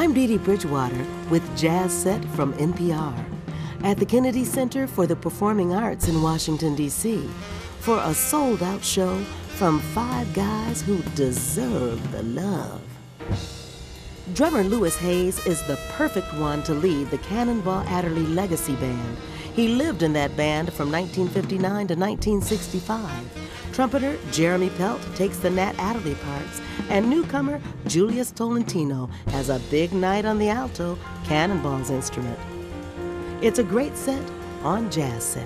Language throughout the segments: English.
I'm Dee Dee Bridgewater with Jazz Set from NPR at the Kennedy Center for the Performing Arts in Washington, D.C. for a sold-out show from 5 guys who deserve the love. Drummer Louis Hayes is the perfect one to lead the Cannonball Adderley Legacy Band. He lived in that band from 1959 to 1965. Trumpeter Jeremy Pelt takes the Nat Adderley parts, and newcomer Julius Tolentino has a big night on the alto, Cannonball's instrument. It's a great set on Jazz Set.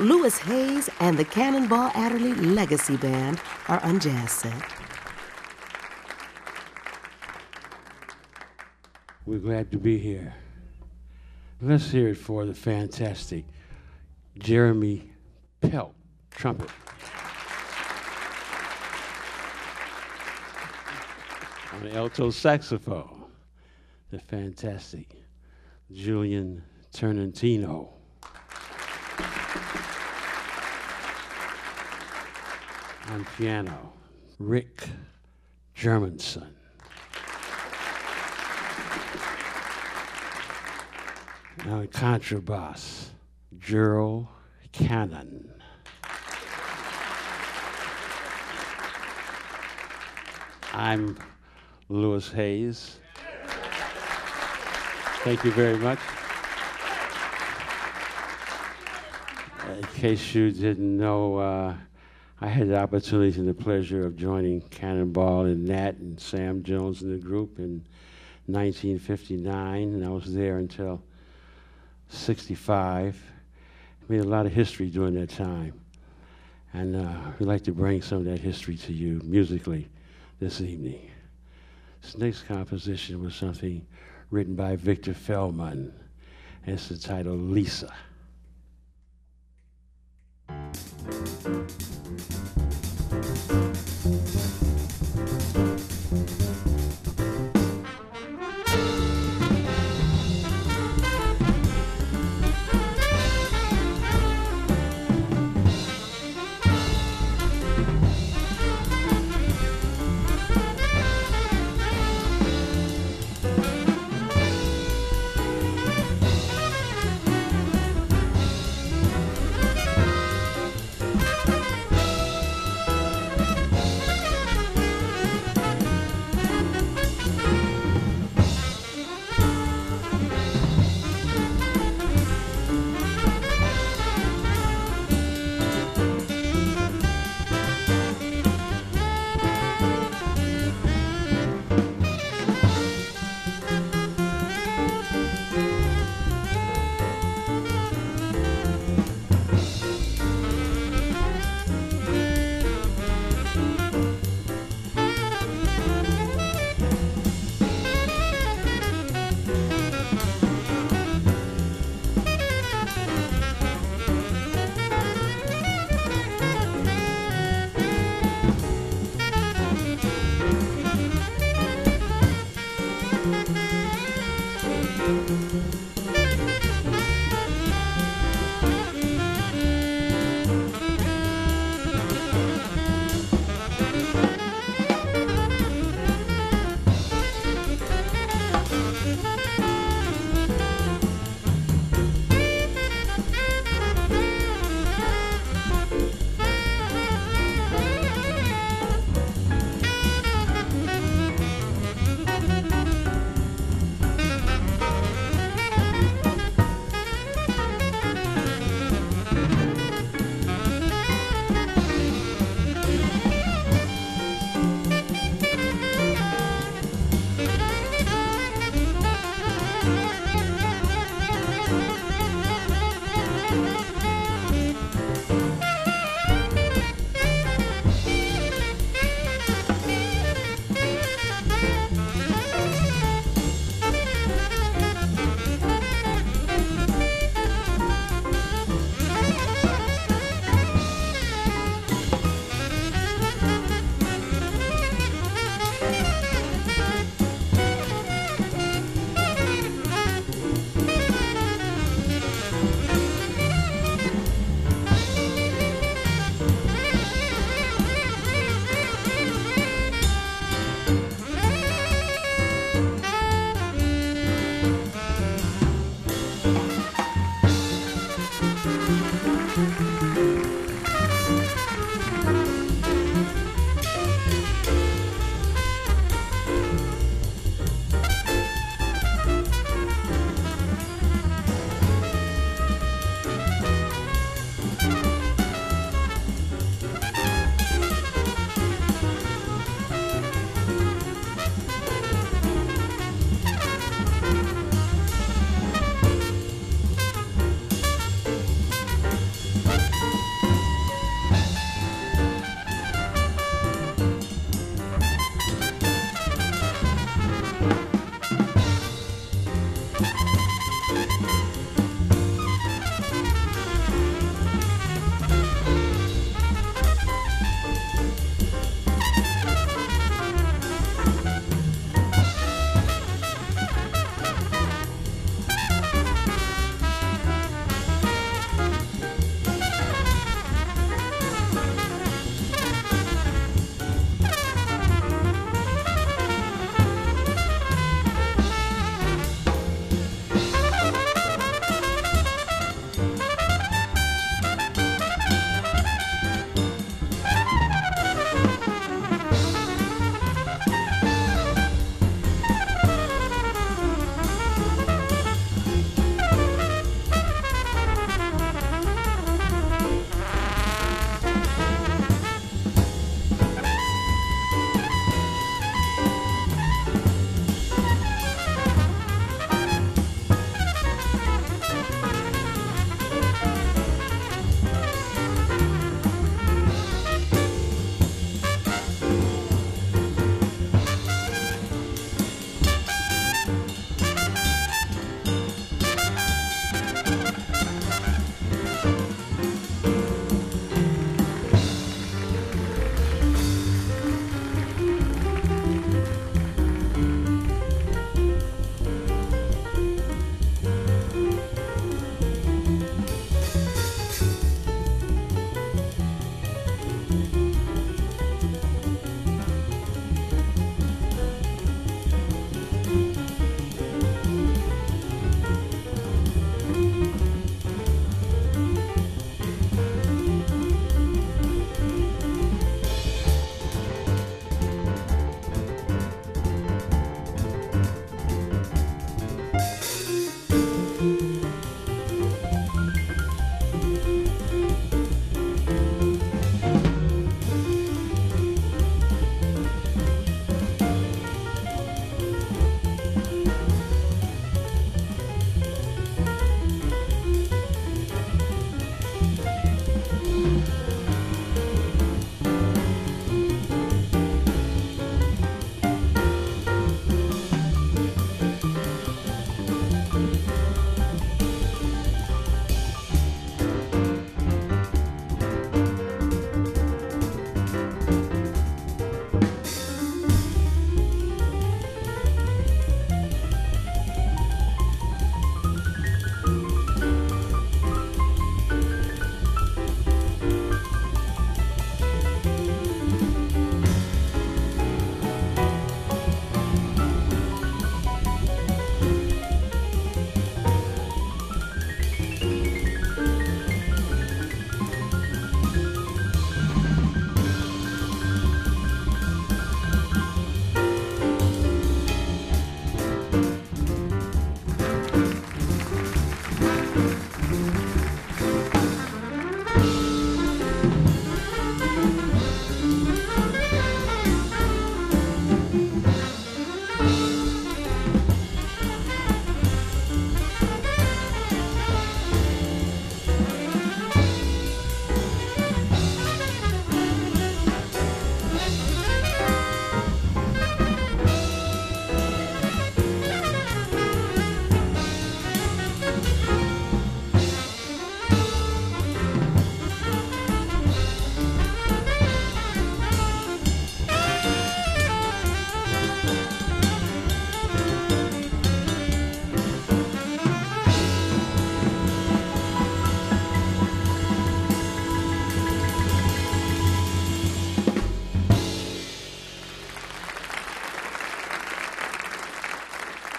Louis Hayes and the Cannonball Adderley Legacy Band are on Jazz Set. We're glad to be here. Let's hear it for the fantastic Jeremy Pelt, trumpet. On the alto saxophone, the fantastic Julian Ternantino. On piano, Rick Germanson. On contrabass, Gerald Cannon. I'm Louis Hayes. Thank you very much. In case you didn't know, I had the opportunity and the pleasure of joining Cannonball and Nat and Sam Jones in the group in 1959, and I was there until 65. Made a lot of history during that time, and we'd like to bring some of that history to you musically this evening. This next composition was something written by Victor Feldman, and it's entitled Lisa.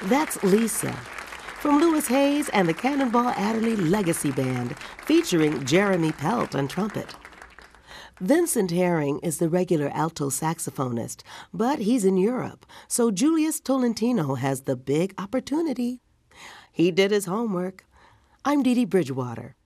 That's Lisa, from Louis Hayes and the Cannonball Adderley Legacy Band, featuring Jeremy Pelt on trumpet. Vincent Herring is the regular alto saxophonist, but he's in Europe, so Julius Tolentino has the big opportunity. He did his homework. I'm Dee Dee Bridgewater.